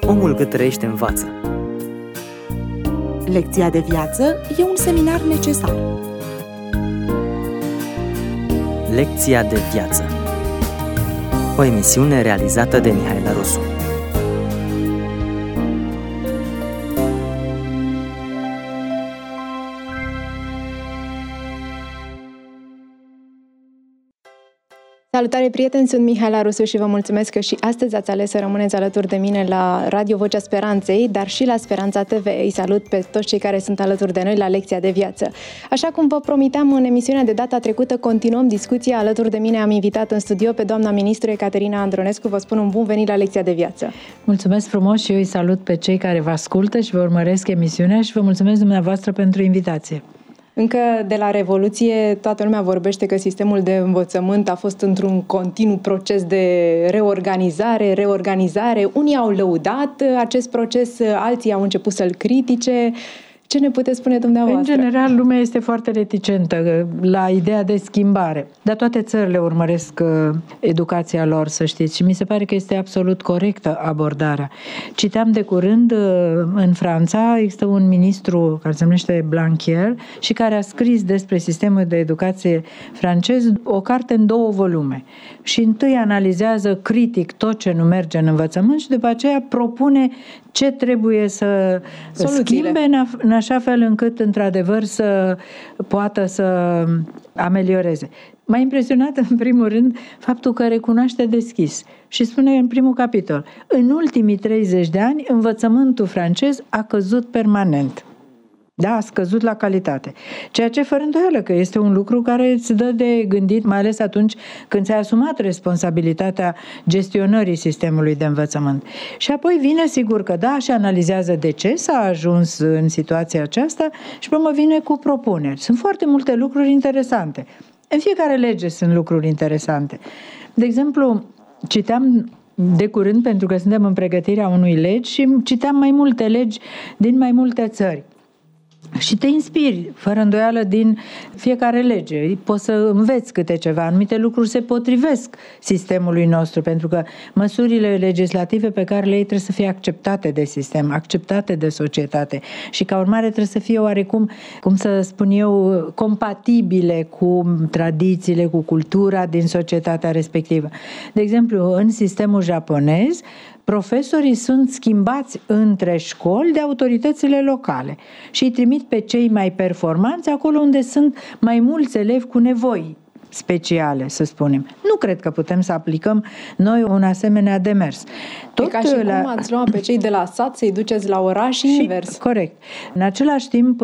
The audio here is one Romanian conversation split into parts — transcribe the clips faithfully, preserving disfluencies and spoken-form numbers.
Omul cât trăiește învață. Lecția de viață e un seminar necesar. Lecția de viață. O emisiune realizată de Mihaela Rusu. Salutare, prieteni, sunt Mihaela Rusu și vă mulțumesc că și astăzi ați ales să rămâneți alături de mine la Radio Vocea Speranței, dar și la Speranța T V. Îi salut pe toți cei care sunt alături de noi la Lecția de Viață. Așa cum vă promiteam în emisiunea de data trecută, continuăm discuția. Alături de mine am invitat în studio pe doamna ministru Ecaterina Andronescu. Vă spun un bun venit la Lecția de Viață. Mulțumesc frumos și eu îi salut pe cei care vă ascultă și vă urmăresc emisiunea și vă mulțumesc dumneavoastră pentru invitație. Încă de la Revoluție, toată lumea vorbește că sistemul de învățământ a fost într-un continuu proces de reorganizare, reorganizare. Unii au lăudat acest proces, alții au început să-l critice. Ce ne puteți spune dumneavoastră? În general, lumea este foarte reticentă la ideea de schimbare. Dar toate țările urmăresc educația lor, să știți. Și mi se pare că este absolut corectă abordarea. Citeam de curând, în Franța, există un ministru care se numește Blanquer și care a scris despre sistemul de educație francez o carte în două volume. Și întâi analizează critic tot ce nu merge în învățământ și după aceea propune ce trebuie să Soluțiile. schimbe în, în așa fel încât, într-adevăr, să poată să amelioreze. M-a impresionat, în primul rând, faptul că recunoaște deschis și spune în primul capitol: în ultimii treizeci de ani, învățământul francez a căzut permanent. Da, a scăzut la calitate. Ceea ce, fără îndoială, că este un lucru care îți dă de gândit, mai ales atunci când ți-ai asumat responsabilitatea gestionării sistemului de învățământ. Și apoi vine, sigur că da, și analizează de ce s-a ajuns în situația aceasta și până vine cu propuneri. Sunt foarte multe lucruri interesante. În fiecare lege sunt lucruri interesante. De exemplu, citeam de curând, pentru că suntem în pregătirea unui legi, și citeam mai multe legi din mai multe țări. Și te inspiri, fără îndoială, din fiecare lege. Poți să înveți câte ceva. Anumite lucruri se potrivesc sistemului nostru, pentru că măsurile legislative pe care le iei trebuie să fie acceptate de sistem, acceptate de societate și, ca urmare, trebuie să fie oarecum, cum să spun eu, compatibile cu tradițiile, cu cultura din societatea respectivă. De exemplu, în sistemul japonez, profesorii sunt schimbați între școli de autoritățile locale și îi trimit pe cei mai performanți acolo unde sunt mai mulți elevi cu nevoi speciale, să spunem. Nu cred că putem să aplicăm noi un asemenea demers. Tot e ca și la... cum ați luat pe cei de la sat să-i duceți la oraș și invers. Corect. În același timp,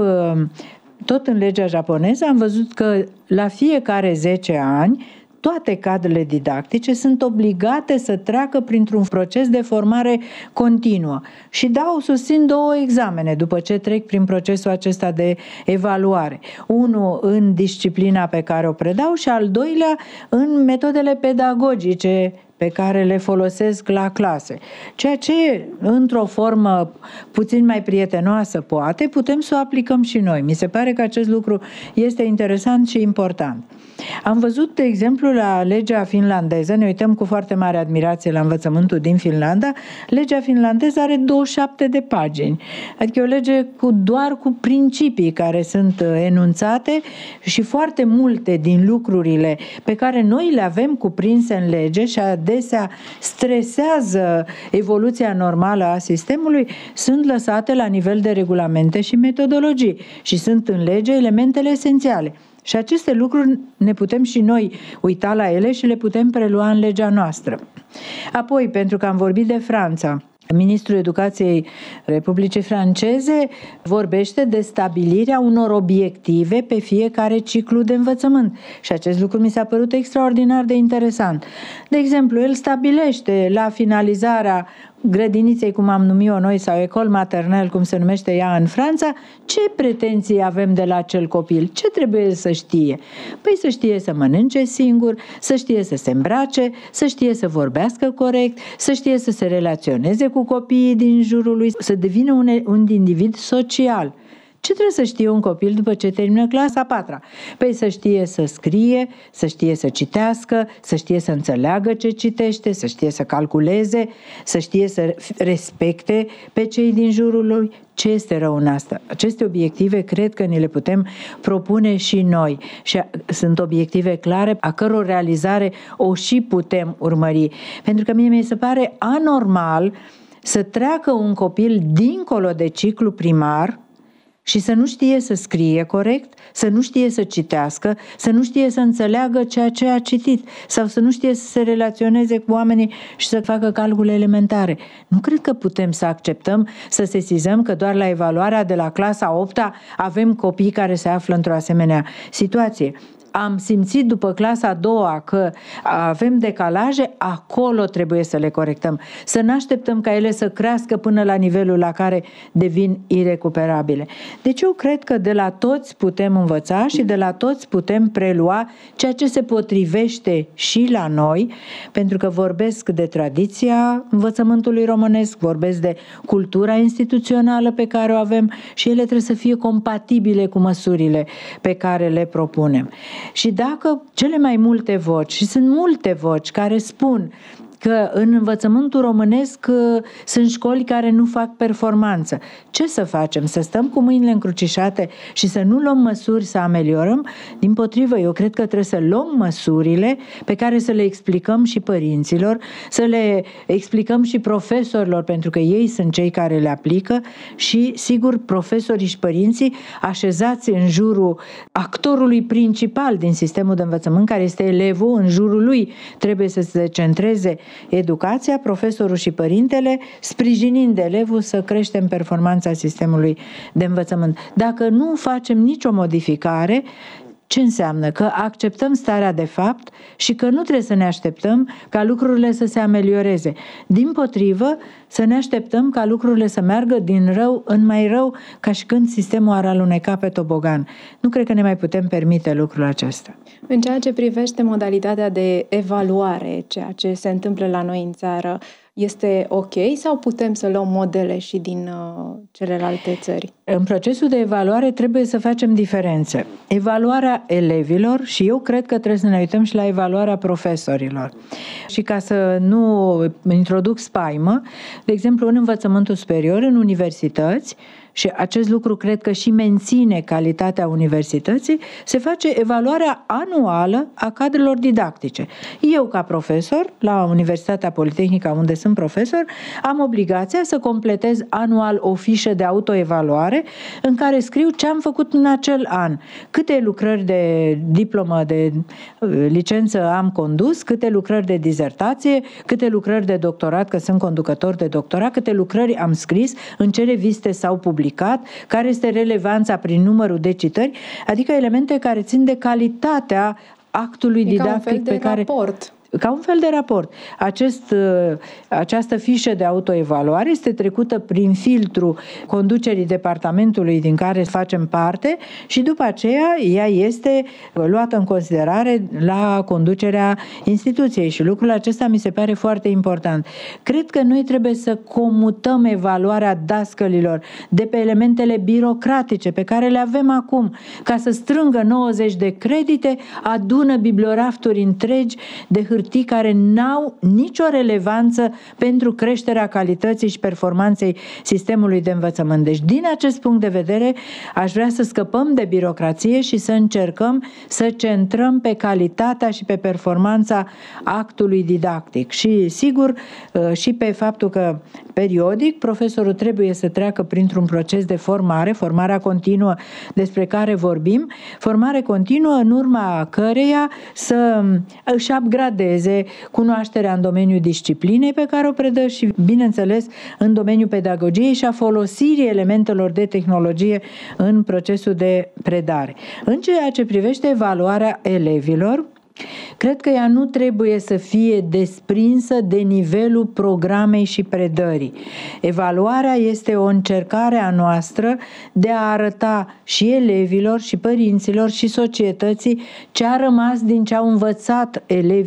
tot în legea japoneză am văzut că la fiecare zece ani toate cadrele didactice sunt obligate să treacă printr-un proces de formare continuă și dau, susțin două examene după ce trec prin procesul acesta de evaluare. Unul în disciplina pe care o predau și al doilea în metodele pedagogice pe care le folosesc la clase. Ceea ce, într-o formă puțin mai prietenoasă, poate, putem să o aplicăm și noi. Mi se pare că acest lucru este interesant și important. Am văzut, de exemplu, la legea finlandeză, ne uităm cu foarte mare admirație la învățământul din Finlanda, legea finlandeză are douăzeci și șapte de pagini. Adică e o lege cu, doar cu principii care sunt enunțate și foarte multe din lucrurile pe care noi le avem cuprinse în lege și adesea stresează evoluția normală a sistemului, sunt lăsate la nivel de regulamente și metodologii și sunt în lege elementele esențiale. Și aceste lucruri ne putem și noi uita la ele și le putem prelua în legea noastră. Apoi, pentru că am vorbit de Franța, Ministrul Educației Republicii Franceze vorbește de stabilirea unor obiective pe fiecare ciclu de învățământ. Și acest lucru mi s-a părut extraordinar de interesant. De exemplu, el stabilește la finalizarea grădiniței, cum am numit-o noi, sau ecol maternel, cum se numește ea în Franța, ce pretenții avem de la acel copil? Ce trebuie să știe? Păi să știe să mănânce singur, să știe să se îmbrace, să știe să vorbească corect, să știe să se relaționeze cu copiii din jurul lui, să devină un, un individ social. Ce trebuie să știe un copil după ce termină clasa a patra? Păi să știe să scrie, să știe să citească, să știe să înțeleagă ce citește, să știe să calculeze, să știe să respecte pe cei din jurul lui. Ce este rău în asta? Aceste obiective cred că ni le putem propune și noi și sunt obiective clare a căror realizare o și putem urmări. Pentru că mie mi se pare anormal să treacă un copil dincolo de ciclu primar și să nu știe să scrie corect, să nu știe să citească, să nu știe să înțeleagă ceea ce a citit sau să nu știe să se relaționeze cu oamenii și să facă calcule elementare. Nu cred că putem să acceptăm, să sesizăm că doar la evaluarea de la clasa a opta avem copii care se află într-o asemenea situație. Am simțit după clasa a doua că avem decalaje, acolo trebuie să le corectăm. Să nu așteptăm ca ele să crească până la nivelul la care devin irecuperabile. Deci eu cred că de la toți putem învăța și de la toți putem prelua ceea ce se potrivește și la noi, pentru că vorbesc de tradiția învățământului românesc, vorbesc de cultura instituțională pe care o avem și ele trebuie să fie compatibile cu măsurile pe care le propunem. Și dacă cele mai multe voci, și sunt multe voci care spun că în învățământul românesc sunt școli care nu fac performanță. Ce să facem? Să stăm cu mâinile încrucișate și să nu luăm măsuri să ameliorăm? Dimpotrivă, eu cred că trebuie să luăm măsurile pe care să le explicăm și părinților, să le explicăm și profesorilor, pentru că ei sunt cei care le aplică și, sigur, profesorii și părinții așezați în jurul actorului principal din sistemul de învățământ, care este elevul, în jurul lui trebuie să se centreze educația, profesorul și părintele, sprijinind elevul să creștem performanța sistemului de învățământ. Dacă nu facem nicio modificare, ce înseamnă? Că acceptăm starea de fapt și că nu trebuie să ne așteptăm ca lucrurile să se amelioreze. Dimpotrivă, să ne așteptăm ca lucrurile să meargă din rău în mai rău, ca și când sistemul ar aluneca pe tobogan. Nu cred că ne mai putem permite lucrul acesta. În ceea ce privește modalitatea de evaluare, ceea ce se întâmplă la noi în țară, este ok sau putem să luăm modele și din uh, celelalte țări? În procesul de evaluare trebuie să facem diferențe. Evaluarea elevilor și eu cred că trebuie să ne uităm și la evaluarea profesorilor. Și ca să nu introduc spaimă, de exemplu, în învățământul superior, în universități, și acest lucru cred că și menține calitatea universității, se face evaluarea anuală a cadrelor didactice. Eu, ca profesor, la Universitatea Politehnică, unde sunt profesor, am obligația să completez anual o fișă de autoevaluare în care scriu ce am făcut în acel an, câte lucrări de diplomă, de licență am condus, câte lucrări de dizertație, câte lucrări de doctorat, că sunt conducător de doctorat, câte lucrări am scris, în ce reviste s-au publicat, care este relevanța prin numărul de citări, adică elemente care țin de calitatea actului e didactic ca un fel de pe care... raport. Ca un fel de raport. Acest, această fișă de autoevaluare este trecută prin filtru conducerii departamentului din care facem parte și după aceea ea este luată în considerare la conducerea instituției și lucrul acesta mi se pare foarte important. Cred că noi trebuie să comutăm evaluarea dascălilor de pe elementele birocratice pe care le avem acum. Ca să strângă nouăzeci de credite, adună bibliorafturi întregi de hârtie care n-au nicio relevanță pentru creșterea calității și performanței sistemului de învățământ. Deci, din acest punct de vedere, aș vrea să scăpăm de birocrație și să încercăm să centrăm pe calitatea și pe performanța actului didactic. Și, sigur, și pe faptul că periodic profesorul trebuie să treacă printr-un proces de formare, formarea continuă despre care vorbim, formare continuă în urma căreia să își upgradeze cunoașterea în domeniul disciplinei pe care o predă și, bineînțeles, în domeniul pedagogiei și a folosirii elementelor de tehnologie în procesul de predare. În ceea ce privește evaluarea elevilor, cred că ea nu trebuie să fie desprinsă de nivelul programei și predării. Evaluarea este o încercare a noastră de a arăta și elevilor, și părinților, și societății ce a rămas din ce au învățat elevii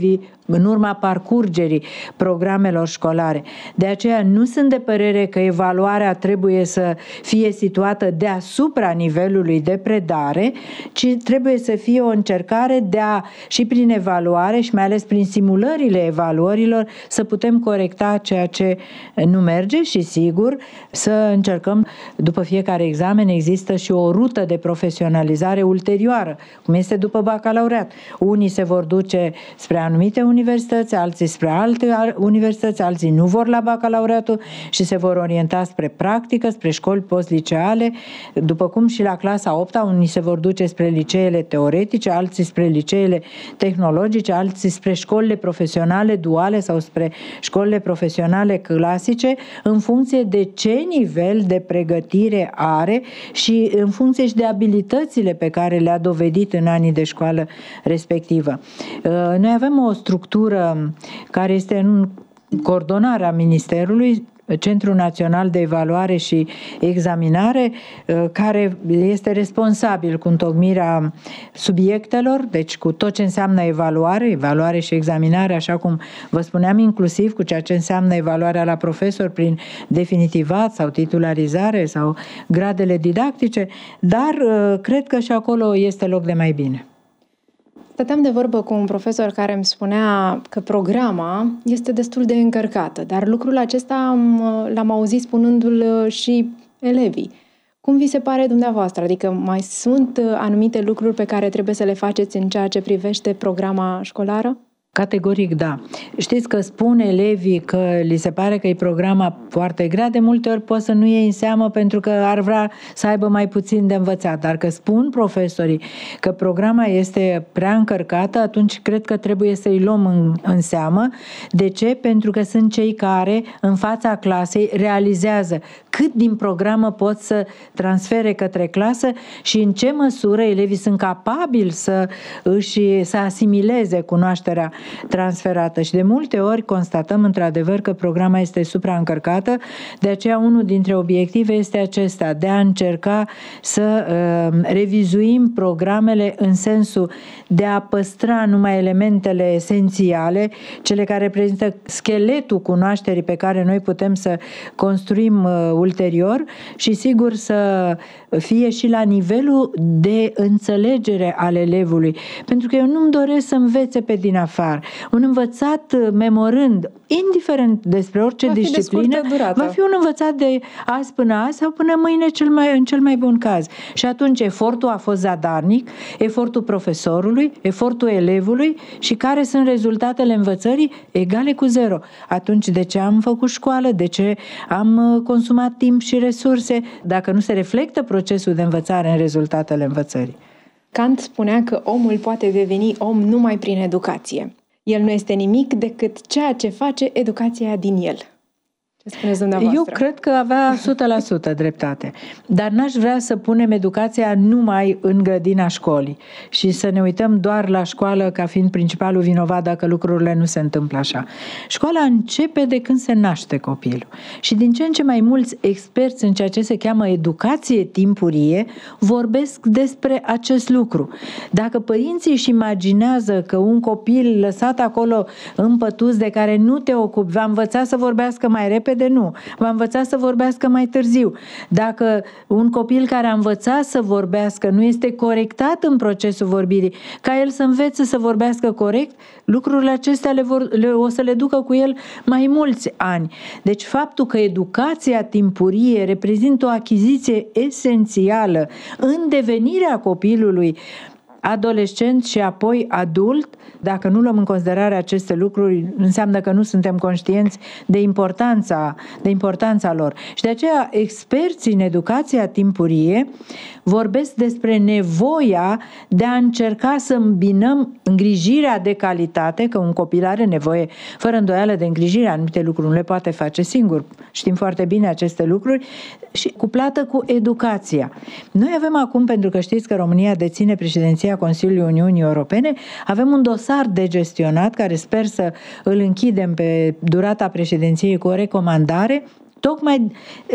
în urma parcurgerii programelor școlare. De aceea nu sunt de părere că evaluarea trebuie să fie situată deasupra nivelului de predare, ci trebuie să fie o încercare de a, și prin evaluare și mai ales prin simulările evaluărilor, să putem corecta ceea ce nu merge și, sigur, să încercăm, după fiecare examen există și o rută de profesionalizare ulterioară, cum este după bacalaureat. Unii se vor duce spre anumite universități, alții spre alte universități, alții nu vor la bacalaureatul și se vor orienta spre practică, spre școli postliceale, după cum și la clasa a opta, unii se vor duce spre liceele teoretice, alții spre liceele tehnologice, alții spre școlile profesionale duale sau spre școlile profesionale clasice, în funcție de ce nivel de pregătire are și în funcție și de abilitățile pe care le-a dovedit în anii de școală respectivă. Noi avem o structură care este în coordonarea Ministerului, Centrul Național de Evaluare și Examinare, care este responsabil cu întocmirea subiectelor, deci cu tot ce înseamnă evaluare, evaluare și examinare, așa cum vă spuneam, inclusiv cu ceea ce înseamnă evaluarea la profesor prin definitivat sau titularizare sau gradele didactice, dar cred că și acolo este loc de mai bine. Stăteam de vorbă cu un profesor care îmi spunea că programa este destul de încărcată, dar lucrul acesta l-am auzit spunându-l și elevii. Cum vi se pare dumneavoastră? Adică mai sunt anumite lucruri pe care trebuie să le faceți în ceea ce privește programa școlară? Categoric da. Știți că spun elevii că li se pare că e programa foarte grea, de multe ori pot să nu iei în seamă pentru că ar vrea să aibă mai puțin de învățat, dar că spun profesorii că programa este prea încărcată, atunci cred că trebuie să-i luăm în, în seamă. De ce? Pentru că sunt cei care în fața clasei realizează cât din programă pot să transfere către clasă și în ce măsură elevii sunt capabili să își să asimileze cunoașterea transferată. Și de multe ori constatăm într-adevăr că programa este supraîncărcată, de aceea unul dintre obiective este acesta, de a încerca să uh, revizuim programele în sensul de a păstra numai elementele esențiale, cele care reprezintă scheletul cunoașterii pe care noi putem să construim uh, ulterior și sigur să fie și la nivelul de înțelegere al elevului. Pentru că eu nu-mi doresc să învețe pe din afară. Un învățat memorând, indiferent despre orice va disciplină, va fi un învățat de azi până azi sau până mâine cel mai, în cel mai bun caz. Și atunci efortul a fost zadarnic, efortul profesorului, efortul elevului și care sunt rezultatele învățării egale cu zero. Atunci de ce am făcut școală? De ce am consumat timp și resurse? Dacă nu se reflectă procesul de învățare în rezultatele învățării. Kant spunea că omul poate deveni om numai prin educație. El nu este nimic decât ceea ce face educația din el. Ce spuneți dumneavoastră? Eu cred că avea o sută la sută dreptate. Dar n-aș vrea să punem educația numai în grădina școlii și să ne uităm doar la școală ca fiind principalul vinovat dacă lucrurile nu se întâmplă așa. Școala începe de când se naște copilul. Și din ce în ce mai mulți experți în ceea ce se cheamă educație timpurie vorbesc despre acest lucru. Dacă părinții își imaginează că un copil lăsat acolo în pătuț de care nu te ocupi va învăța să vorbească mai repede, de nu. Va învăța să vorbească mai târziu. Dacă un copil care a învățat să vorbească nu este corectat în procesul vorbirii, ca el să învețe să vorbească corect, lucrurile acestea le vor, le, o să le ducă cu el mai mulți ani. Deci faptul că educația timpurie reprezintă o achiziție esențială în devenirea copilului adolescent și apoi adult, dacă nu luăm în considerare aceste lucruri, înseamnă că nu suntem conștienți de importanța, de importanța lor. Și de aceea experții în educația timpurie vorbesc despre nevoia de a încerca să îmbinăm îngrijirea de calitate, că un copil are nevoie fără îndoială de îngrijire, anumite lucruri nu le poate face singur, știm foarte bine aceste lucruri, și cuplată cu educația. Noi avem acum, pentru că știți că România deține președinția Consiliului Uniunii Europene, avem un dosar de gestionat care sper să îl închidem pe durata președinției cu o recomandare tocmai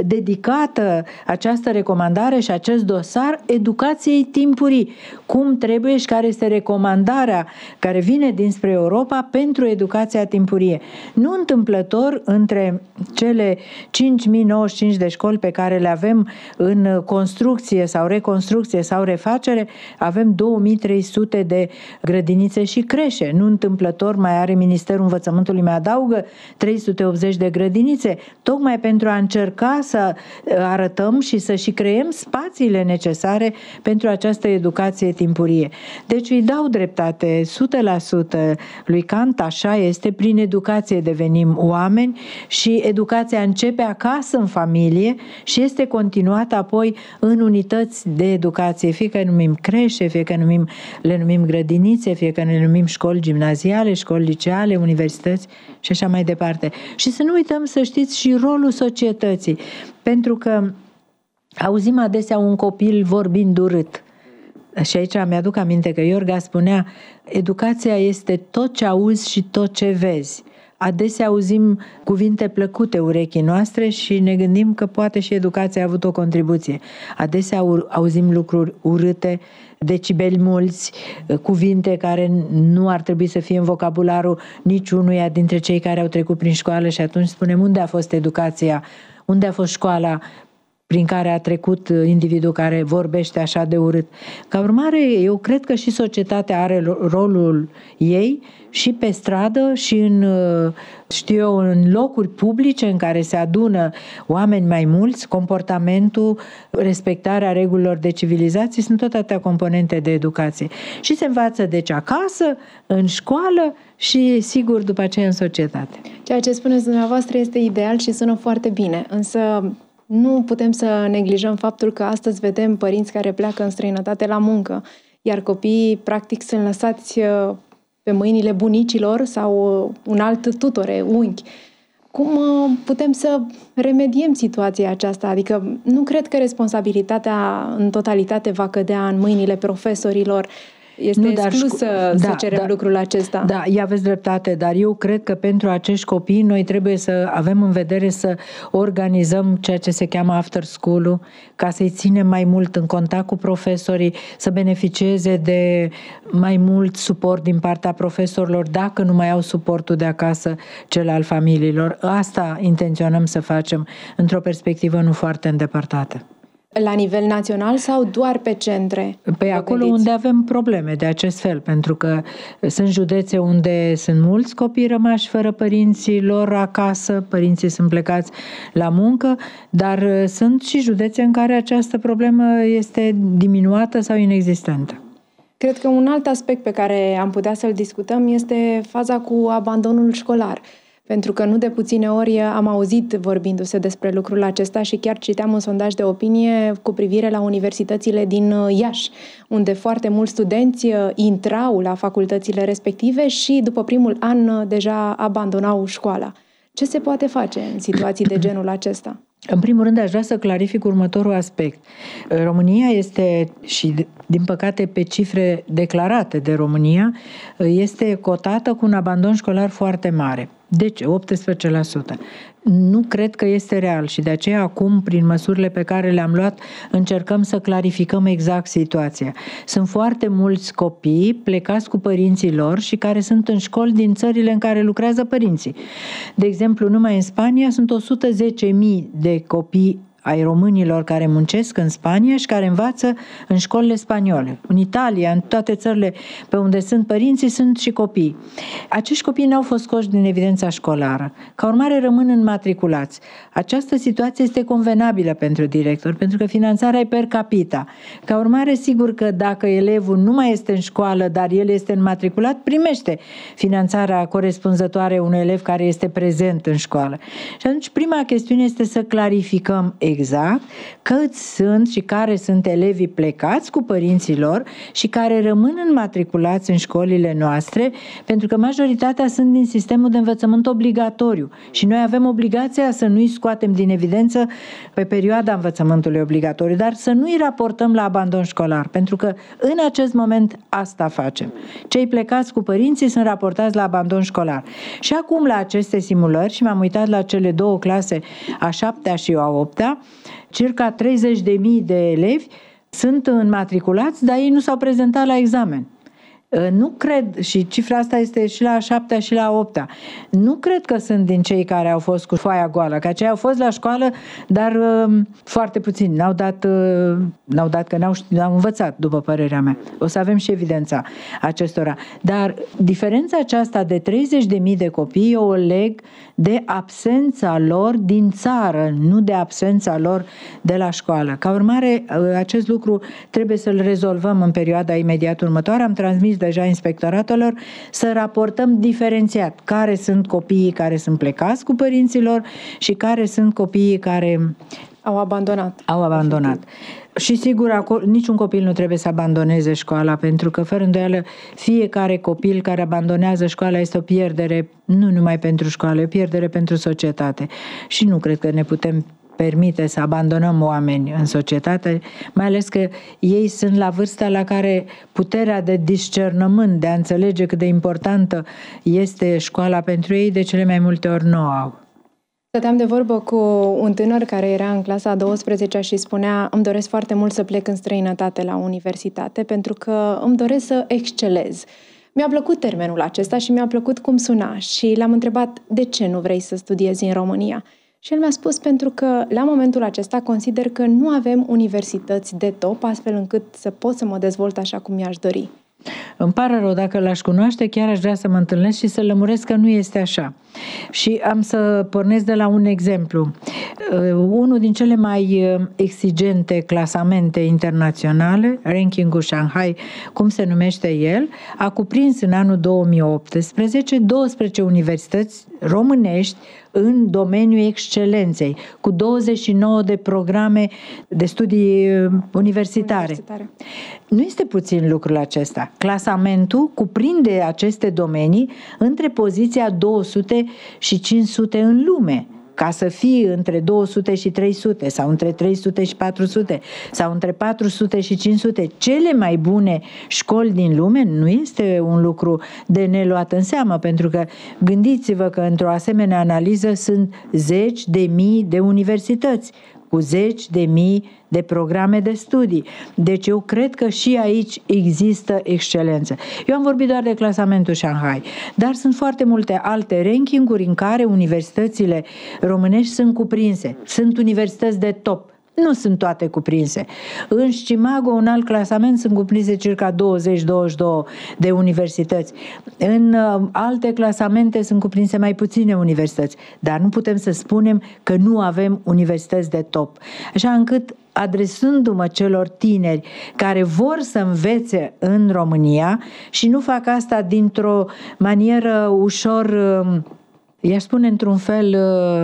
dedicată această recomandare și acest dosar educației timpurii. Cum trebuie și care este recomandarea care vine dinspre Europa pentru educația timpurie. Nu întâmplător, între cele cinci mii nouăzeci și cinci de școli pe care le avem în construcție sau reconstrucție sau refacere, avem două mii trei sute de grădinițe și creșe. Nu întâmplător mai are Ministerul Învățământului, mai adaugă trei sute optzeci de grădinițe, tocmai pentru a încerca să arătăm și să și creăm spațiile necesare pentru această educație timpurie. Deci îi dau dreptate o sută la sută lui Kant, așa este, prin educație devenim oameni și educația începe acasă, în familie, și este continuată apoi în unități de educație, fie că numim creșe, fie că numim, le numim grădinițe, fie că ne numim școli gimnaziale, școli liceale, universități și așa mai departe. Și să nu uităm, să știți, și rolul societății, pentru că auzim adesea un copil vorbind urât. Și aici mi-aduc aminte că Iorga spunea: educația este tot ce auzi și tot ce vezi. Adesea auzim cuvinte plăcute urechii noastre și ne gândim că poate și educația a avut o contribuție. Adesea auzim lucruri urâte, decibeli mulți, cuvinte care nu ar trebui să fie în vocabularul niciunuia dintre cei care au trecut prin școală și atunci spunem: unde a fost educația? Unde a fost școala prin care a trecut individul care vorbește așa de urât? Ca urmare, eu cred că și societatea are rolul ei și pe stradă și în, știu eu, în locuri publice în care se adună oameni mai mulți. Comportamentul, respectarea regulilor de civilizație sunt tot atâtea componente de educație. Și se învață deci acasă, în școală și, sigur, după aceea în societate. Ceea ce spuneți dumneavoastră este ideal și sună foarte bine, însă nu putem să neglijăm faptul că astăzi vedem părinți care pleacă în străinătate la muncă, iar copiii practic sunt lăsați pe mâinile bunicilor sau un alt tutore, unchi. Cum putem să remediem situația aceasta? Adică nu cred că responsabilitatea în totalitate va cădea în mâinile profesorilor. Este nu, exclus să, da, să cerem da, lucrul acesta. Da, aveți dreptate, dar eu cred că pentru acești copii noi trebuie să avem în vedere să organizăm ceea ce se cheamă after school-ul, ca să-i ținem mai mult în contact cu profesorii, să beneficieze de mai mult suport din partea profesorilor, dacă nu mai au suportul de acasă, cel al familiilor. Asta intenționăm să facem într-o perspectivă nu foarte îndepărtată. La nivel național sau doar pe centre? Pe acolo unde avem probleme de acest fel, pentru că sunt județe unde sunt mulți copii rămași fără părinții lor acasă, părinții sunt plecați la muncă, dar sunt și județe în care această problemă este diminuată sau inexistentă. Cred că un alt aspect pe care am putea să-l discutăm este faza cu abandonul școlar. Pentru că nu de puține ori am auzit vorbindu-se despre lucrul acesta și chiar citeam un sondaj de opinie cu privire la universitățile din Iași, unde foarte mulți studenți intrau la facultățile respective și după primul an deja abandonau școala. Ce se poate face în situații de genul acesta? În primul rând, aș vrea să clarific următorul aspect. România este, și din păcate pe cifre declarate de România, este cotată cu un abandon școlar foarte mare. Deci, optsprezece la sută. Nu cred că este real și de aceea acum, prin măsurile pe care le-am luat, încercăm să clarificăm exact situația. Sunt foarte mulți copii plecați cu părinții lor și care sunt în școli din țările în care lucrează părinții. De exemplu, numai în Spania sunt o sută zece mii de copii ai românilor care muncesc în Spania și care învață în școlile spaniole. În Italia, în toate țările pe unde sunt părinții, sunt și copii. Acești copii n-au fost scoși din evidența școlară. Ca urmare, rămân înmatriculați. Această situație este convenabilă pentru director, pentru că finanțarea e per capita. Ca urmare, sigur că dacă elevul nu mai este în școală, dar el este înmatriculat, primește finanțarea corespunzătoare unui elev care este prezent în școală. Și atunci, prima chestiune este să clarificăm exact câți sunt și care sunt elevii plecați cu părinții lor și care rămân înmatriculați în școlile noastre, pentru că majoritatea sunt din sistemul de învățământ obligatoriu și noi avem obligația să nu-i scoatem din evidență pe perioada învățământului obligatoriu, dar să nu-i raportăm la abandon școlar, pentru că în acest moment asta facem. Cei plecați cu părinții sunt raportați la abandon școlar. Și acum la aceste simulări, și m-am uitat la cele două clase, a șaptea și a optea, circa treizeci de mii de elevi sunt înmatriculați, dar ei nu s-au prezentat la examen. Nu cred, și cifra asta este și la a șaptea și la a optea, nu cred că sunt din cei care au fost cu foaia goală, că aceia au fost la școală, dar uh, foarte puțini, n-au dat, uh, n-au dat că n-au, n-au învățat, după părerea mea. O să avem și evidența acestora. Dar diferența aceasta de treizeci de mii de copii eu o leg de absența lor din țară, nu de absența lor de la școală. Ca urmare, acest lucru trebuie să-l rezolvăm în perioada imediat următoare. Am transmis deja inspectoratelor să raportăm diferențiat care sunt copiii care sunt plecați cu părinții lor și care sunt copiii care au abandonat. Au abandonat. Și sigur, acolo, niciun copil nu trebuie să abandoneze școala, pentru că, fără îndoială, fiecare copil care abandonează școala este o pierdere, nu numai pentru școală, e o pierdere pentru societate. Și nu cred că ne putem permite să abandonăm oameni în societate, mai ales că ei sunt la vârsta la care puterea de discernământ, de a înțelege cât de importantă este școala pentru ei, de cele mai multe ori nu au. Stăteam de vorbă cu un tânăr care era în clasa a douăsprezecea și spunea: îmi doresc foarte mult să plec în străinătate la universitate pentru că îmi doresc să excelez. Mi-a plăcut termenul acesta și mi-a plăcut cum suna și l-am întrebat: de ce nu vrei să studiezi în România? Și el mi-a spus: pentru că la momentul acesta consider că nu avem universități de top astfel încât să pot să mă dezvolt așa cum mi-aș dori. Îmi pare rău, dacă l-aș cunoaște, chiar aș vrea să mă întâlnesc și să lămuresc că nu este așa. Și am să pornesc de la un exemplu. Unul din cele mai exigente clasamente internaționale, rankingul Shanghai, cum se numește el, a cuprins în anul două mii optsprezece douăsprezece universități românești în domeniul excelenței, cu douăzeci și nouă de programe de studii universitare. universitare. Nu este puțin lucrul acesta. Clasamentul cuprinde aceste domenii între poziția două sute și cinci sute în lume. Ca să fii între două sute și trei sute sau între trei sute și patru sute sau între patru sute și cinci sute, cele mai bune școli din lume, nu este un lucru de neluat în seamă, pentru că gândiți-vă că într-o asemenea analiză sunt zeci de mii de universități cu zeci de mii de programe de studii. Deci eu cred că și aici există excelență. Eu am vorbit doar de clasamentul Shanghai, dar sunt foarte multe alte rankinguri în care universitățile românești sunt cuprinse. Sunt universități de top. Nu sunt toate cuprinse. În Scimago, un alt clasament, sunt cuprinse circa douăzeci douăzeci și două de universități. În uh, alte clasamente sunt cuprinse mai puține universități, dar nu putem să spunem că nu avem universități de top. Așa încât, adresându-mă celor tineri care vor să învețe în România și nu fac asta dintr-o manieră ușor, uh, i-aș spune într-un fel,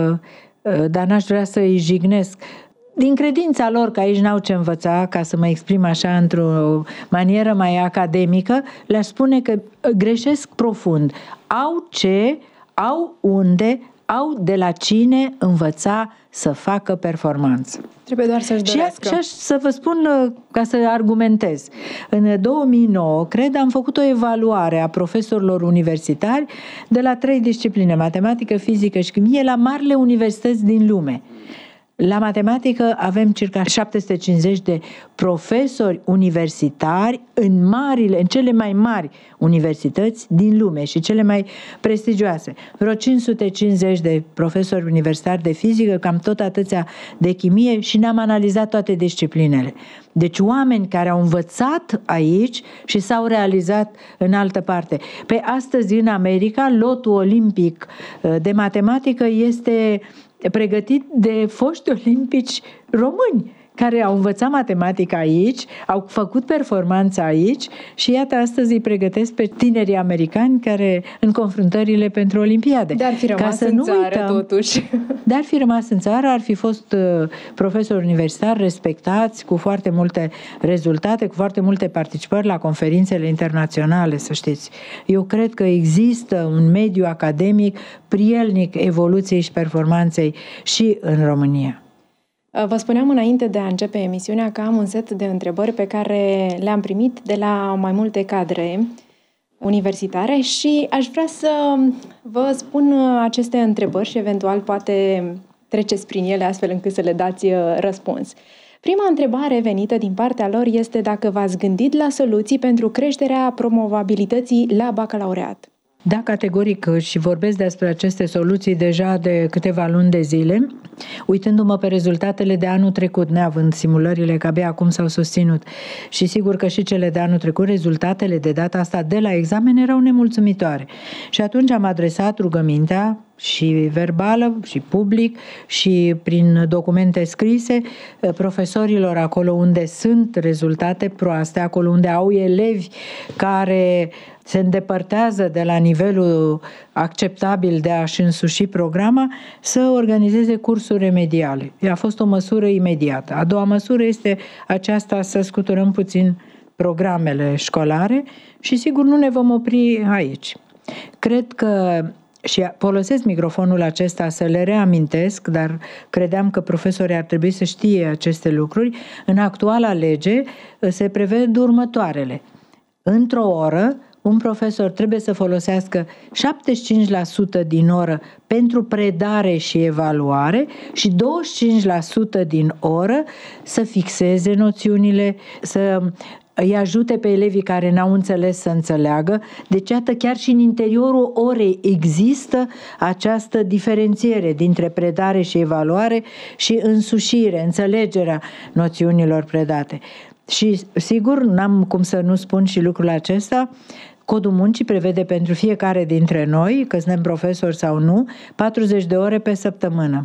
uh, uh, dar n-aș vrea să îi jignesc, din credința lor că aici n-au ce învăța, ca să mă exprim așa într-o manieră mai academică, le-aș spune că greșesc profund. Au ce, au unde, au de la cine învăța să facă performanță. Trebuie doar să-și dorească. Și, și să vă spun, ca să argumentez. În două mii nouă, cred, am făcut o evaluare a profesorilor universitari de la trei discipline, matematică, fizică și chimie, la marile universități din lume. La matematică avem circa șapte sute cincizeci de profesori universitari în marile, în cele mai mari universități din lume și cele mai prestigioase. Vreo cinci sute cincizeci de profesori universitari de fizică, cam tot atâția de chimie și ne-am analizat toate disciplinele. Deci oameni care au învățat aici și s-au realizat în altă parte. Pe astăzi în America, lotul olimpic de matematică este pregătit de foști olimpici români care au învățat matematică aici, au făcut performanță aici și iată astăzi îi pregătesc pe tinerii americani care în confruntările pentru Olimpiade. Dar fi rămas Ca să în nu țară uităm, totuși. Dar fi rămas în țară, ar fi fost uh, profesori universitari respectați, cu foarte multe rezultate, cu foarte multe participări la conferințele internaționale, să știți. Eu cred că există un mediu academic prielnic evoluției și performanței și în România. Vă spuneam înainte de a începe emisiunea că am un set de întrebări pe care le-am primit de la mai multe cadre universitare și aș vrea să vă spun aceste întrebări și eventual poate treceți prin ele astfel încât să le dați răspuns. Prima întrebare venită din partea lor este dacă v-ați gândit la soluții pentru creșterea promovabilității la bacalaureat. Da, categoric, și vorbesc despre aceste soluții deja de câteva luni de zile, uitându-mă pe rezultatele de anul trecut, neavând simulările că abia acum s-au susținut. Și sigur că și cele de anul trecut, rezultatele de data asta de la examen erau nemulțumitoare. Și atunci am adresat rugămintea și verbală, și public, și prin documente scrise, profesorilor acolo unde sunt rezultate proaste, acolo unde au elevi care se îndepărtează de la nivelul acceptabil de a-și însuși programa, să organizeze cursuri remediale. A fost o măsură imediată. A doua măsură este aceasta, să scuturăm puțin programele școlare și sigur nu ne vom opri aici. Cred că și folosesc microfonul acesta să le reamintesc, dar credeam că profesorii ar trebui să știe aceste lucruri. În actuala lege se prevede următoarele. Într-o oră, un profesor trebuie să folosească șaptezeci și cinci la sută din oră pentru predare și evaluare și douăzeci și cinci la sută din oră să fixeze noțiunile, să îi ajute pe elevii care n-au înțeles să înțeleagă. Deci, iată, chiar și în interiorul orei există această diferențiere dintre predare și evaluare și însușire, înțelegerea noțiunilor predate. Și, sigur, n-am cum să nu spun și lucrul acesta, Codul Muncii prevede pentru fiecare dintre noi, că suntem profesori sau nu, patruzeci de ore pe săptămână.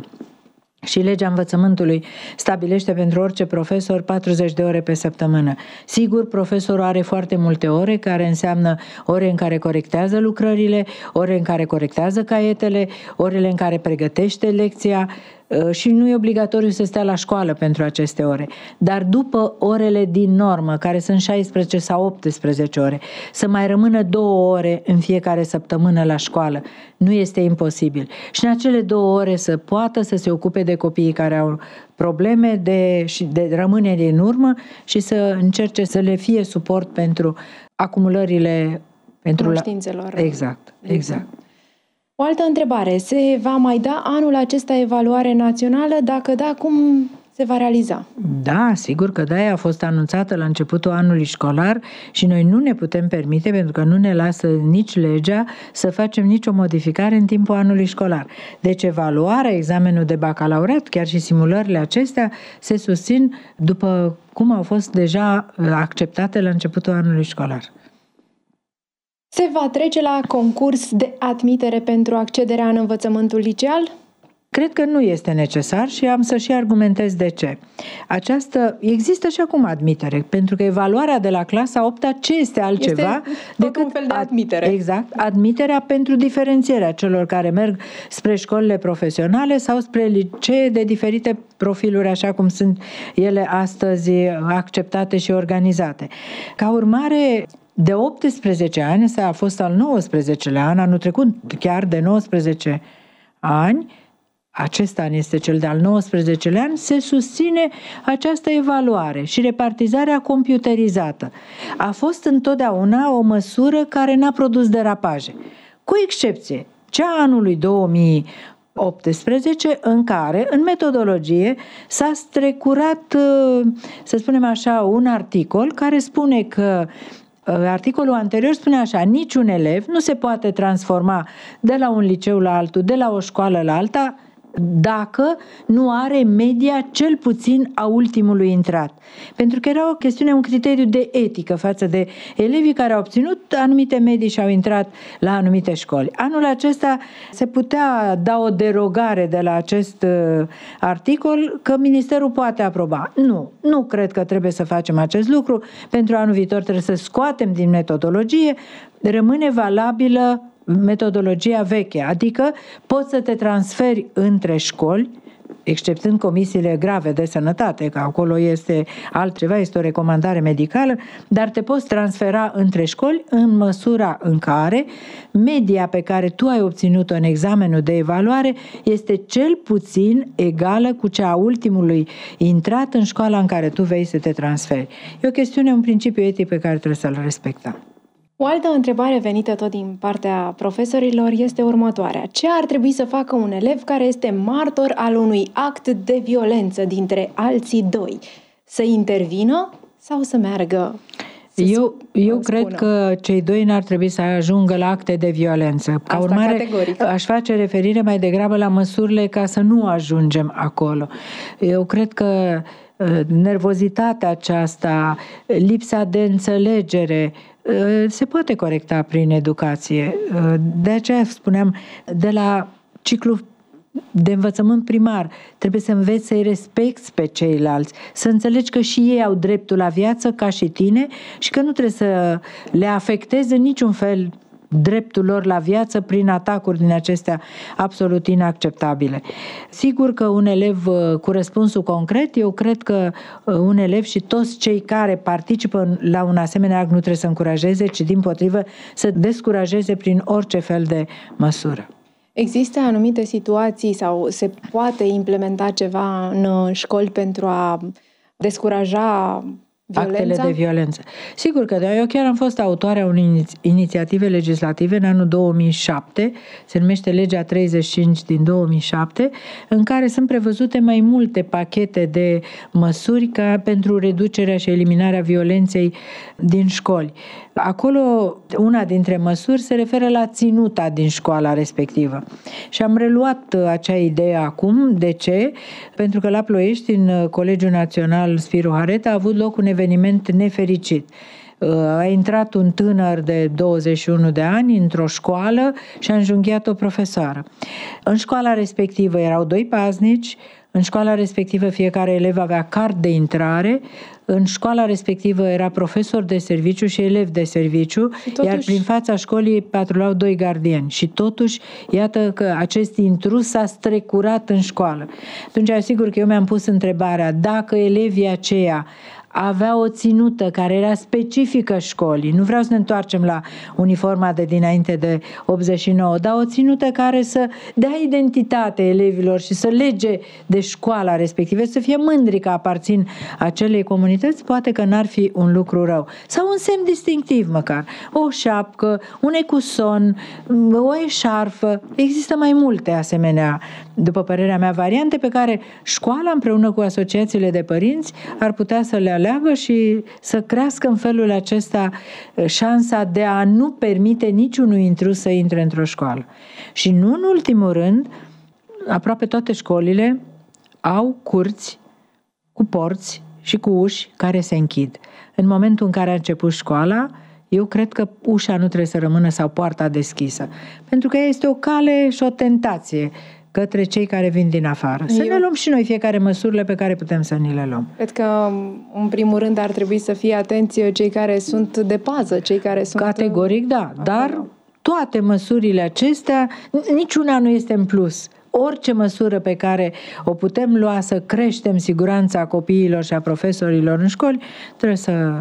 Și legea învățământului stabilește pentru orice profesor patruzeci de ore pe săptămână. Sigur, profesorul are foarte multe ore, care înseamnă ore în care corectează lucrările, ore în care corectează caietele, orele în care pregătește lecția, și nu e obligatoriu să stea la școală pentru aceste ore. Dar după orele din normă, care sunt șaisprezece sau optsprezece ore, să mai rămână două ore în fiecare săptămână la școală. Nu este imposibil. Și în acele două ore să poată să se ocupe de copiii care au probleme de, și de rămânere în urmă și să încerce să le fie suport pentru acumulările pentru cunoștințelor. La... Exact, exact. O altă întrebare. Se va mai da anul acesta evaluare națională? Dacă da, cum se va realiza? Da, sigur că da, a fost anunțată la începutul anului școlar și noi nu ne putem permite, pentru că nu ne lasă nici legea, să facem nicio modificare în timpul anului școlar. Deci evaluarea, examenul de bacalaureat, chiar și simulările acestea, se susțin după cum au fost deja acceptate la începutul anului școlar. Se va trece la concurs de admitere pentru accederea în învățământul liceal? Cred că nu este necesar și am să și argumentez de ce. Această, există și acum admitere, pentru că evaluarea de la clasa a opta ce este altceva este decât un fel de admitere. Exact, admiterea pentru diferențierea celor care merg spre școlile profesionale sau spre licee de diferite profiluri, așa cum sunt ele astăzi acceptate și organizate. Ca urmare, de optsprezece ani, ăsta a fost al nouăsprezecelea an, anul trecut chiar de nouăsprezece ani, acest an este cel de-al nouăsprezecelea an, se susține această evaluare și repartizarea computerizată. A fost întotdeauna o măsură care n-a produs derapaje, cu excepție cea anului două mii optsprezece, în care, în metodologie, s-a strecurat, să spunem așa, un articol care spune că articolul anterior spune așa: niciun elev nu se poate transforma de la un liceu la altul, de la o școală la alta, dacă nu are media cel puțin a ultimului intrat. Pentru că era o chestiune, un criteriu de etică față de elevii care au obținut anumite medii și au intrat la anumite școli. Anul acesta se putea da o derogare de la acest uh, articol că ministerul poate aproba. Nu, nu cred că trebuie să facem acest lucru. Pentru anul viitor trebuie să scoatem din metodologie, rămâne valabilă metodologia veche, adică poți să te transferi între școli, exceptând comisiile grave de sănătate, că acolo este altceva, este o recomandare medicală, dar te poți transfera între școli în măsura în care media pe care tu ai obținut-o în examenul de evaluare este cel puțin egală cu cea a ultimului intrat în școala în care tu vei să te transferi. E o chestiune, un principiu etic pe care trebuie să-l respectăm. O altă întrebare venită tot din partea profesorilor este următoarea. Ce ar trebui să facă un elev care este martor al unui act de violență dintre alții doi? Să intervină sau să meargă? Să eu eu cred că cei doi n-ar trebui să ajungă la acte de violență. Ca Asta urmare, categoric. Aș face referire mai degrabă la măsurile ca să nu ajungem acolo. Eu cred că nervozitatea aceasta, lipsa de înțelegere, se poate corecta prin educație. De aceea spuneam, de la ciclu de învățământ primar, trebuie să înveți să-i respecti pe ceilalți, să înțelegi că și ei au dreptul la viață ca și tine și că nu trebuie să le afecteze în niciun fel dreptul lor la viață prin atacuri din acestea absolut inacceptabile. Sigur că un elev cu răspunsul concret, eu cred că un elev și toți cei care participă la un asemenea act nu trebuie să încurajeze, ci dimpotrivă să descurajeze prin orice fel de măsură. Există anumite situații sau se poate implementa ceva în școli pentru a descuraja violența? Actele de violență. Sigur că da, eu chiar am fost autoarea unei inițiative legislative în anul două mii șapte, se numește Legea treizeci și cinci din două mii șapte, în care sunt prevăzute mai multe pachete de măsuri ca pentru reducerea și eliminarea violenței din școli. Acolo, una dintre măsuri se referă la ținuta din școala respectivă. Și am reluat acea idee acum. De ce? Pentru că la Ploiești, în Colegiul Național Spiru Haret, a avut loc un eveniment nefericit. A intrat un tânăr de douăzeci și unu de ani într-o școală și a înjunghiat o profesoară. În școala respectivă erau doi paznici, în școala respectivă fiecare elev avea card de intrare, în școala respectivă era profesor de serviciu și elev de serviciu, totuși... iar prin fața școlii patrulau doi gardieni. Și totuși, iată că acest intrus s-a strecurat în școală. Atunci, asigur că eu mi-am pus întrebarea, dacă elevii aceia avea o ținută care era specifică școlii, nu vreau să ne întoarcem la uniforma de dinainte de optzeci și nouă, dar o ținută care să dea identitate elevilor și să lege de școala respectivă, să fie mândri că aparțin acelei comunități, poate că n-ar fi un lucru rău. Sau un semn distinctiv măcar, o șapcă, un ecuson, o eșarfă, există mai multe asemenea, după părerea mea, variante pe care școala împreună cu asociațiile de părinți ar putea să le aleagă și să crească în felul acesta șansa de a nu permite niciunui intrus să intre într-o școală. Și nu în ultimul rând, aproape toate școlile au curți cu porți și cu uși care se închid. În momentul în care a început școala, eu cred că ușa nu trebuie să rămână sau poarta deschisă, pentru că este o cale și o tentație către cei care vin din afară. Să Eu... ne luăm și noi fiecare măsurile pe care putem să ni le luăm. Cred că, în primul rând, ar trebui să fie atenți cei care sunt de pază, cei care sunt... Categoric, da, acolo. Dar toate măsurile acestea, niciuna nu este în plus. Orice măsură pe care o putem lua să creștem siguranța copiilor și a profesorilor în școli, trebuie să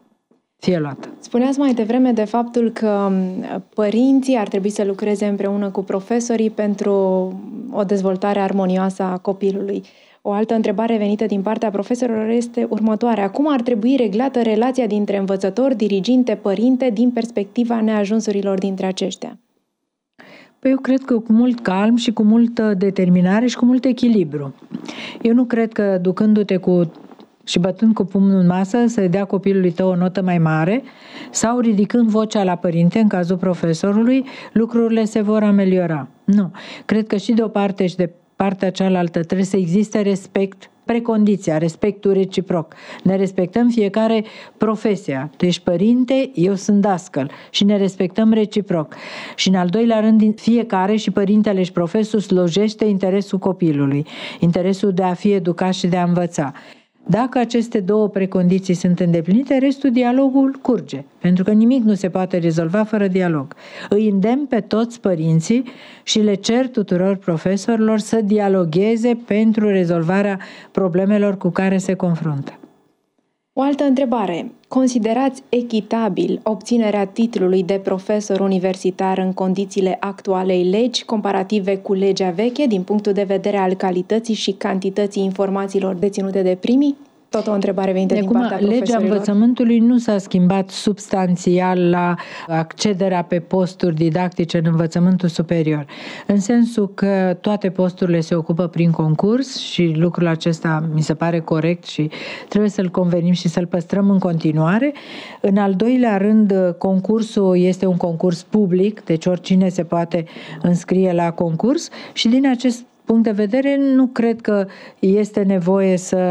fie luată. Spuneați mai devreme de faptul că părinții ar trebui să lucreze împreună cu profesorii pentru o dezvoltare armonioasă a copilului. O altă întrebare venită din partea profesorilor este următoarea. Cum ar trebui reglată relația dintre învățător, diriginte, părinte din perspectiva neajunsurilor dintre aceștia? Păi eu cred că cu mult calm și cu multă determinare și cu mult echilibru. Eu nu cred că ducându-te cu și bătând cu pumnul în masă să dea copilului tău o notă mai mare sau ridicând vocea la părinte, în cazul profesorului, lucrurile se vor ameliora. Nu. Cred că și de o parte și de partea cealaltă. Trebuie să existe respect, precondiția, respectul reciproc. Ne respectăm fiecare profesia. Tu ești părinte, eu sunt dascăl și ne respectăm reciproc. Și în al doilea rând, fiecare, și părintele și profesorul, slujește interesul copilului, interesul de a fi educat și de a învăța. Dacă aceste două precondiții sunt îndeplinite, restul dialogul curge, pentru că nimic nu se poate rezolva fără dialog. Îi îndemn pe toți părinții și le cer tuturor profesorilor să dialogueze pentru rezolvarea problemelor cu care se confruntă. O altă întrebare. Considerați echitabil obținerea titlului de profesor universitar în condițiile actualei legi, comparative cu legea veche, din punctul de vedere al calității și cantității informațiilor deținute de primii? Tot o întrebare venită din partea profesorilor. Legea învățământului nu s-a schimbat substanțial la accederea pe posturi didactice în învățământul superior, în sensul că toate posturile se ocupă prin concurs și lucrul acesta mi se pare corect și trebuie să-l convenim și să-l păstrăm în continuare. În al doilea rând, concursul este un concurs public, deci oricine se poate înscrie la concurs și din acest punct de vedere nu cred că este nevoie să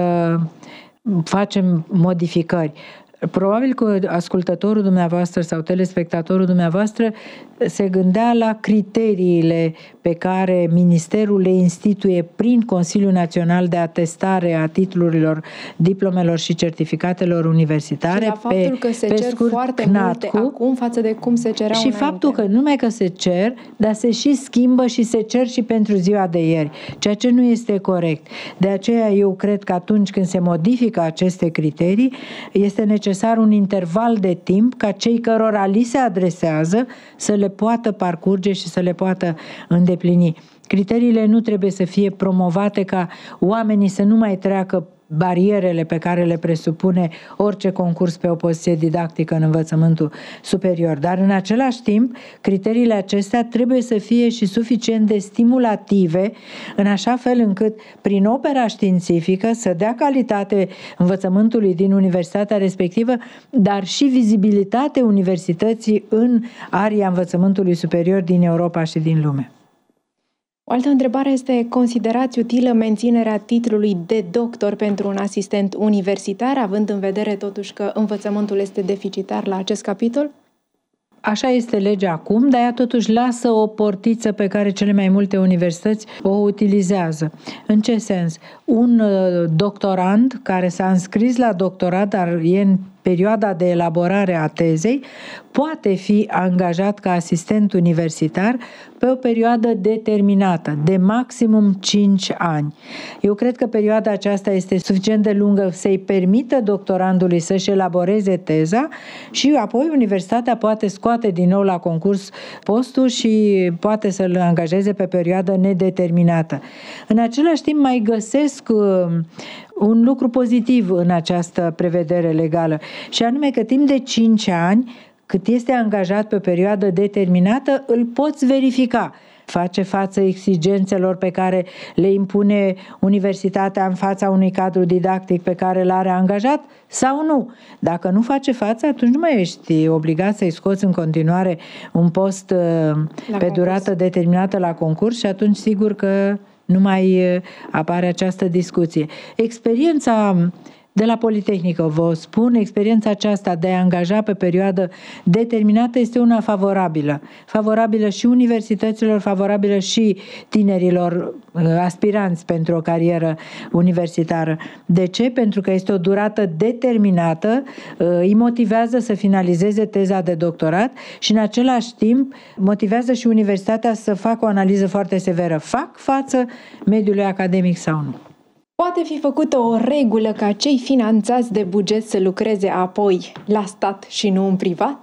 facem modificări. Probabil că ascultătorul dumneavoastră sau telespectatorul dumneavoastră se gândea la criteriile pe care Ministerul le instituie prin Consiliul Național de Atestare a titlurilor, diplomelor și certificatelor universitare. Și la faptul pe, că se pe cer scurt, foarte C N A T multe acum față de cum se cereau și înainte. faptul că nu numai că se cer, dar se și schimbă și se cer și pentru ziua de ieri, ceea ce nu este corect. De aceea eu cred că atunci când se modifică aceste criterii, este necesar un interval de timp ca cei cărora li se adresează să le poată parcurge și să le poată îndeplini. Criteriile nu trebuie să fie promovate ca oamenii să nu mai treacă barierele pe care le presupune orice concurs pe o poziție didactică în învățământul superior. Dar în același timp, criteriile acestea trebuie să fie și suficient de stimulative, în așa fel încât, prin opera științifică, să dea calitate învățământului din universitatea respectivă, dar și vizibilitate universității în aria învățământului superior din Europa și din lume. O altă întrebare este, considerați utilă menținerea titlului de doctor pentru un asistent universitar, având în vedere totuși că învățământul este deficitar la acest capitol? Așa este legea acum, dar ea totuși lasă o portiță pe care cele mai multe universități o utilizează. În ce sens? Un doctorand care s-a înscris la doctorat, dar e în perioada de elaborare a tezei, poate fi angajat ca asistent universitar pe o perioadă determinată, de maximum cinci ani. Eu cred că perioada aceasta este suficient de lungă să-i permită doctorandului să-și elaboreze teza și apoi universitatea poate scoate din nou la concurs postul și poate să-l angajeze pe perioadă nedeterminată. În același timp mai găsesc un lucru pozitiv în această prevedere legală, și anume că timp de cinci ani, cât este angajat pe perioadă determinată, îl poți verifica. Face față exigențelor pe care le impune universitatea în fața unui cadru didactic pe care l-are angajat sau nu. Dacă nu face față, atunci nu mai ești obligat să-i scoți în continuare un post la pe concurs. Durată determinată la concurs și atunci sigur că nu mai apare această discuție. Experiența de la Politehnică, vă spun, experiența aceasta de a angaja pe perioadă determinată este una favorabilă. Favorabilă și universităților, favorabilă și tinerilor aspiranți pentru o carieră universitară. De ce? Pentru că este o durată determinată, îi motivează să finalizeze teza de doctorat și în același timp motivează și universitatea să facă o analiză foarte severă. Fac față mediului academic sau nu? Poate fi făcută o regulă ca cei finanțați de buget să lucreze apoi la stat și nu în privat?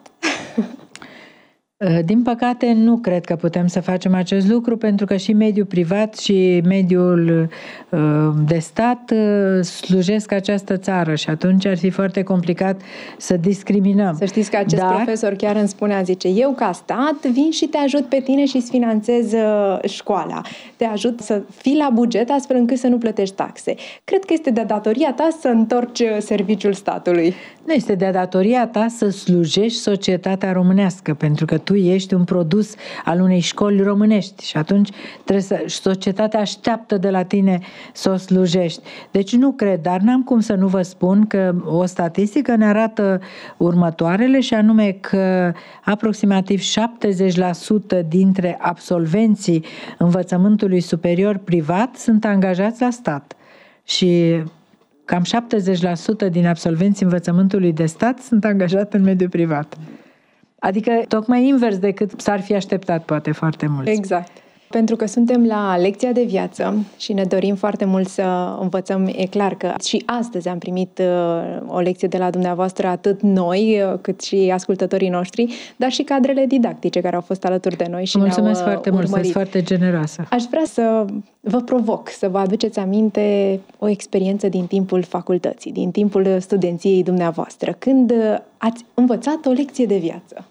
Din păcate, nu cred că putem să facem acest lucru, pentru că și mediul privat și mediul de stat slujesc această țară și atunci ar fi foarte complicat să discriminăm. Să știți că acest Dar... profesor chiar îmi spunea, zice, eu ca stat vin și te ajut pe tine și îți finanțez școala. Te ajut să fii la buget astfel încât să nu plătești taxe. Cred că este de datoria ta să întorci serviciul statului. Nu este de datoria ta să slujești societatea românească, pentru că tu ești un produs al unei școli românești și atunci trebuie să, societatea așteaptă de la tine să o slujești. Deci nu cred, dar n-am cum să nu vă spun că o statistică ne arată următoarele, și anume că aproximativ șaptezeci la sută dintre absolvenții învățământului superior privat sunt angajați la stat și cam șaptezeci la sută din absolvenții învățământului de stat sunt angajați în mediul privat. Adică tocmai invers decât s-ar fi așteptat poate foarte mulți. Exact. Pentru că suntem la lecția de viață și ne dorim foarte mult să învățăm, e clar că și astăzi am primit o lecție de la dumneavoastră, atât noi, cât și ascultătorii noștri, dar și cadrele didactice care au fost alături de noi și mulțumesc ne-au foarte urmărit. mult, sunt foarte generoasă. Aș vrea să vă provoc să vă aduceți aminte o experiență din timpul facultății, din timpul studenției dumneavoastră, când ați învățat o lecție de viață.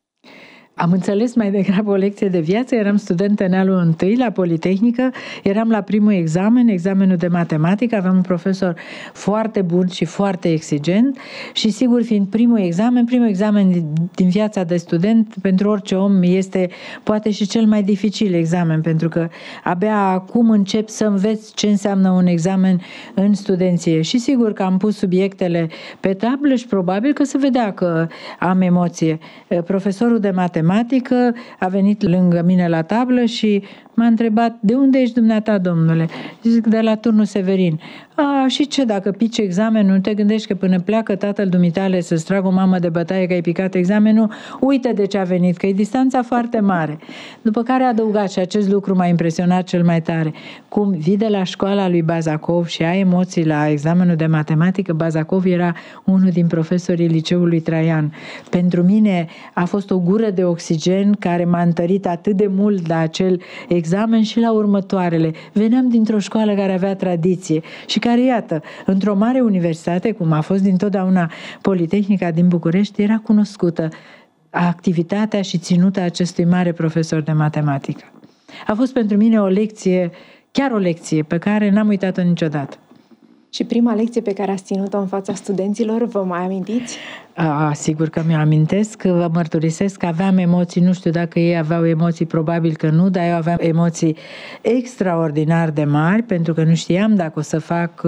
Am înțeles mai degrabă o lecție de viață, eram student în anul întâi la Politehnică, eram la primul examen, examenul de matematică, aveam un profesor foarte bun și foarte exigent și sigur fiind primul examen, primul examen din viața de student pentru orice om este poate și cel mai dificil examen, pentru că abia acum încep să înveți ce înseamnă un examen în studenție și sigur că am pus subiectele pe tablă și probabil că se vedea că am emoție. Profesorul de matematică a venit lângă mine la tablă și m-a întrebat: de unde ești dumneata, domnule? Zic: de la Turnul Severin. A, și ce, dacă pici examenul, nu te gândești că până pleacă tatăl dumitale să-ți tragă o mamă de bătaie că ai picat examenul? Uite de ce a venit, că e distanța foarte mare. După care a adăugat, și acest lucru m-a impresionat cel mai tare, cum vii de la școala lui Bazakov și ai emoții la examenul de matematică. Bazakov era unul din profesorii liceului Traian. Pentru mine a fost o gură de oxigen care m-a întărit atât de mult la acel examen și la următoarele. Veneam dintr-o școală care avea tradiție și care, iată, într-o mare universitate, cum a fost dintotdeauna Politehnica din București, era cunoscută activitatea și ținuta acestui mare profesor de matematică. A fost pentru mine o lecție, chiar o lecție, pe care n-am uitat-o niciodată. Și prima lecție pe care ați ținut-o în fața studenților, vă mai amintiți? A, sigur că mi-o amintesc, vă mărturisesc că aveam emoții, nu știu dacă ei aveau emoții, probabil că nu, dar eu aveam emoții extraordinar de mari, pentru că nu știam dacă o să fac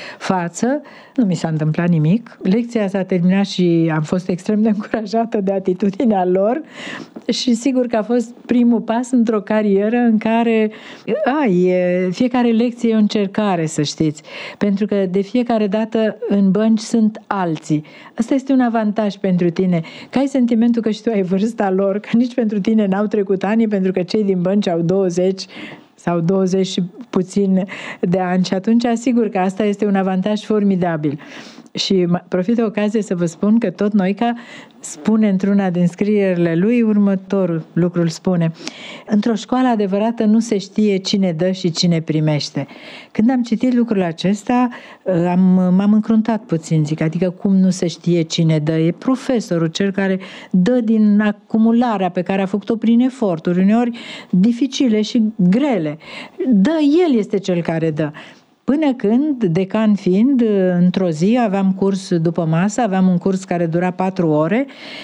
față. Nu mi s-a întâmplat nimic. Lecția s-a terminat și am fost extrem de încurajată de atitudinea lor și sigur că a fost primul pas într-o carieră în care ai, fiecare lecție e o încercare, să știți, pentru că de fiecare dată în bănci sunt alții. Asta este un avantaj pentru tine, că ai sentimentul că și tu ai vârsta lor, că nici pentru tine n-au trecut ani, pentru că cei din bănci au douăzeci sau douăzeci și puțin de ani și atunci asigur că asta este un avantaj formidabil. Și profit de ocazie să vă spun că tot Noica spune într-una din scrierile lui următorul lucru, îl spune: într-o școală adevărată nu se știe cine dă și cine primește. Când am citit lucrul acesta, am, m-am încruntat puțin, zic, adică cum nu se știe cine dă? E profesorul cel care dă din acumularea pe care a făcut-o prin eforturi, uneori dificile și grele. Dă, el este cel care dă. Până când, decan fiind, într-o zi aveam curs după masă, aveam un curs care dura patru ore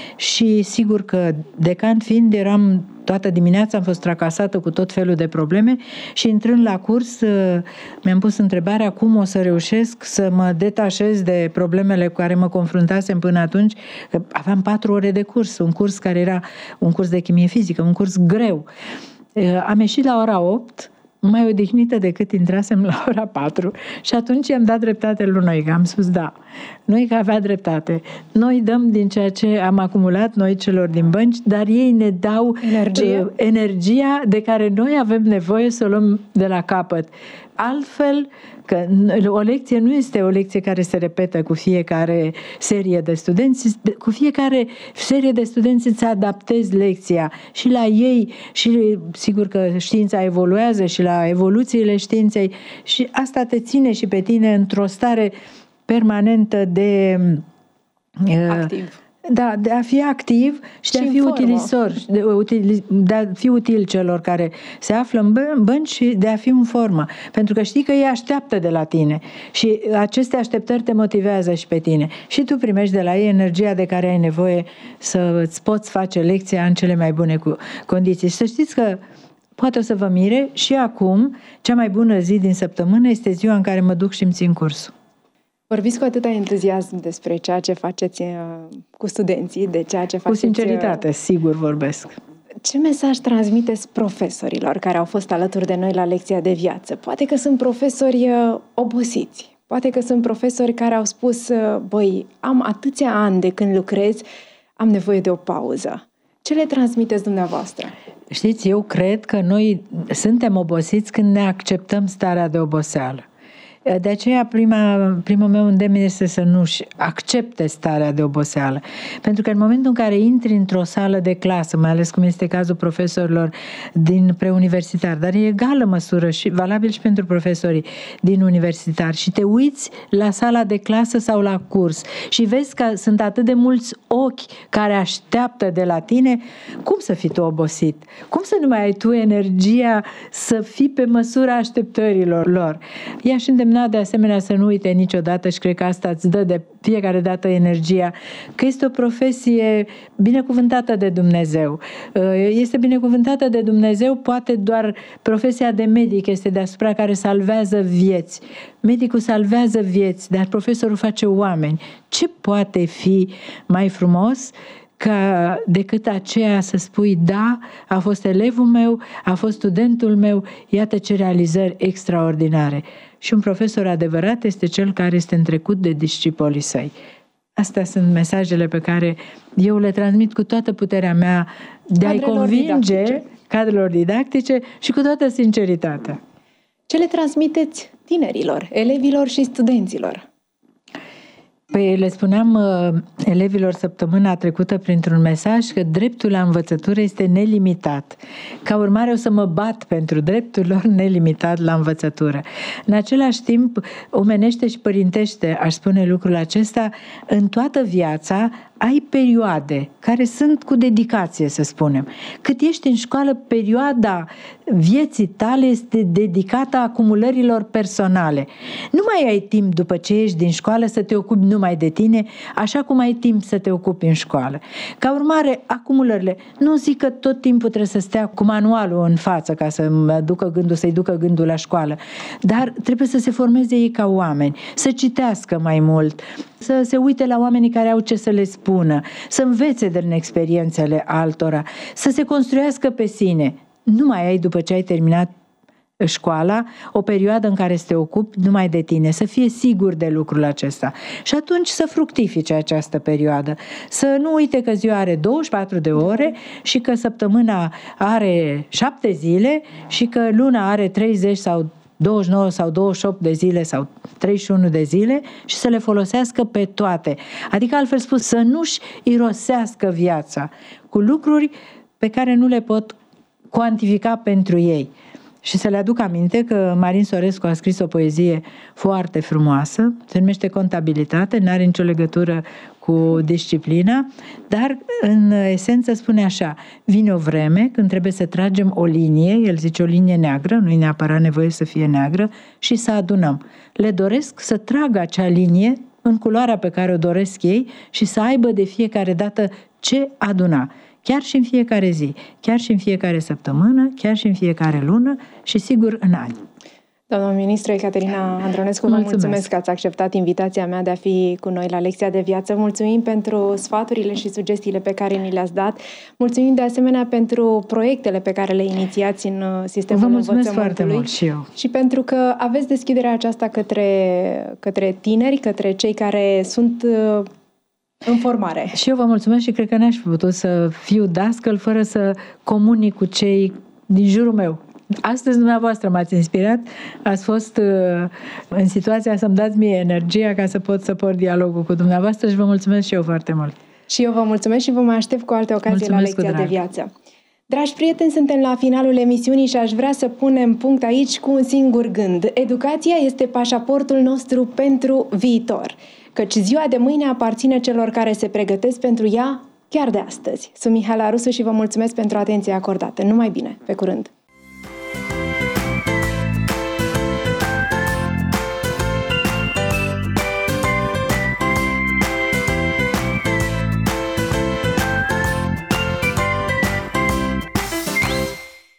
și sigur că, decan fiind, eram toată dimineața, am fost tracasată cu tot felul de probleme și intrând la curs mi-am pus întrebarea cum o să reușesc să mă detașez de problemele cu care mă confruntasem până atunci, că aveam patru ore de curs, un curs care era un curs de chimie fizică, un curs greu. Am ieșit la ora opt, mai odihnită decât intrasem la ora patru și atunci i-am dat dreptate lui Noica. Am spus da, Noica avea dreptate. Noi dăm din ceea ce am acumulat noi celor din bănci, dar ei ne dau energie, uh, energia de care noi avem nevoie să o luăm de la capăt. Altfel, că o lecție nu este o lecție care se repetă cu fiecare serie de studenți, cu fiecare serie de studenți îți adaptezi lecția și la ei, și sigur că știința evoluează și la evoluțiile științei și asta te ține și pe tine într-o stare permanentă de activ. Da, de a fi activ și de Și a în fi formă. utilizor, de, utili, de a fi util celor care se află în bă- bănci și de a fi în formă. Pentru că știi că ei așteaptă de la tine și aceste așteptări te motivează și pe tine. Și tu primești de la ei energia de care ai nevoie să îți poți face lecția în cele mai bune cu condiții. Și să știți că poate o să vă mire și acum, cea mai bună zi din săptămână este ziua în care mă duc și îmi țin cursul. Vorbiți cu atâta entuziasm despre ceea ce faceți uh, cu studenții, de ceea ce Cu faceți... sinceritate, uh, sigur vorbesc. Ce mesaj transmiteți profesorilor care au fost alături de noi la lecția de viață? Poate că sunt profesori uh, obosiți, poate că sunt profesori care au spus, uh, băi, am atâția ani de când lucrez, am nevoie de o pauză. Ce le transmiteți dumneavoastră? Știți, eu cred că noi suntem obosiți când ne acceptăm starea de oboseală. De aceea prima, primul meu îndemn este să nu-și accepte starea de oboseală. Pentru că în momentul în care intri într-o sală de clasă, mai ales cum este cazul profesorilor din preuniversitar, dar e egală măsură și valabil și pentru profesorii din universitar, și te uiți la sala de clasă sau la curs și vezi că sunt atât de mulți ochi care așteaptă de la tine, cum să fii tu obosit? Cum să nu mai ai tu energia să fii pe măsura așteptărilor lor? I-aș îndemna de asemenea să nu uite niciodată, și cred că asta îți dă de fiecare dată energia, că este o profesie binecuvântată de Dumnezeu. Este binecuvântată de Dumnezeu, poate doar profesia de medic este deasupra, care salvează vieți. Medicul salvează vieți, dar profesorul face oameni. Ce poate fi mai frumos ca decât aceea să spui, da, a fost elevul meu, a fost studentul meu, iată ce realizări extraordinare. Și un profesor adevărat este cel care este întrecut de discipolii săi. Astea sunt mesajele pe care eu le transmit cu toată puterea mea de a-i convinge didactice. cadrelor didactice și cu toată sinceritatea. Ce le transmiteți tinerilor, elevilor și studenților? Păi le spuneam uh, elevilor săptămâna trecută printr-un mesaj că dreptul la învățătură este nelimitat. Ca urmare o să mă bat pentru dreptul lor nelimitat la învățătură. În același timp, omenește și părintește, aș spune lucrul acesta, în toată viața ai perioade care sunt cu dedicație, să spunem. Cât ești în școală, perioada vieții tale este dedicată acumulărilor personale. Nu mai ai timp după ce ești din școală să te ocupi numai de tine, așa cum ai timp să te ocupi în școală. Ca urmare, acumulările, nu zic că tot timpul trebuie să stea cu manualul în față ca să ducă gândul, să-i ducă gândul la școală, dar trebuie să se formeze ei ca oameni, să citească mai mult, să se uite la oamenii care au ce să le spună, să învețe din experiențele altora, să se construiască pe sine. Nu mai ai, după ce ai terminat școala, o perioadă în care să te ocupi numai de tine, să fie sigur de lucrul acesta. Și atunci să fructifice această perioadă. Să nu uite că ziua are douăzeci și patru de ore și că săptămâna are șapte zile și că luna are treizeci sau douăzeci și nouă sau douăzeci și opt de zile sau treizeci și unu de zile și să le folosească pe toate. Adică, altfel spus, să nu-și irosească viața cu lucruri pe care nu le pot cuantifica pentru ei. Și să le aduc aminte că Marin Sorescu a scris o poezie foarte frumoasă, se numește Contabilitate, nu are nicio legătură cu disciplina, dar în esență spune așa: vine o vreme când trebuie să tragem o linie, el zice o linie neagră, nu e neapărat nevoie să fie neagră, și să adunăm. Le doresc să tragă acea linie în culoarea pe care o doresc ei și să aibă de fiecare dată ce aduna. Chiar și în fiecare zi, chiar și în fiecare săptămână, chiar și în fiecare lună și sigur în ani. Doamna ministru Ecaterina Andronescu, vă mulțumesc. mulțumesc că ați acceptat invitația mea de a fi cu noi la lecția de viață. Mulțumim pentru sfaturile și sugestiile pe care ni le-ați dat. Mulțumim de asemenea pentru proiectele pe care le inițiați în sistemul Vă mulțumesc învățământului. foarte mult și eu. Și pentru că aveți deschiderea aceasta către, către tineri, către cei care sunt în formare. Și eu vă mulțumesc și cred că n-aș fi putut să fiu dascăl fără să comunic cu cei din jurul meu. Astăzi dumneavoastră m-ați inspirat, ați fost uh, în situația să-mi dați mie energia ca să pot să port dialogul cu dumneavoastră și vă mulțumesc și eu foarte mult. Și eu vă mulțumesc și vă mai aștept cu alte ocazii mulțumesc la lecția de viață. Dragi prieteni, suntem la finalul emisiunii și aș vrea să punem punct aici cu un singur gând. Educația este pașaportul nostru pentru viitor. căci ziua de mâine aparține celor care se pregătesc pentru ea chiar de astăzi. Sunt Mihaela Rusu și vă mulțumesc pentru atenția acordată. Numai bine! Pe curând!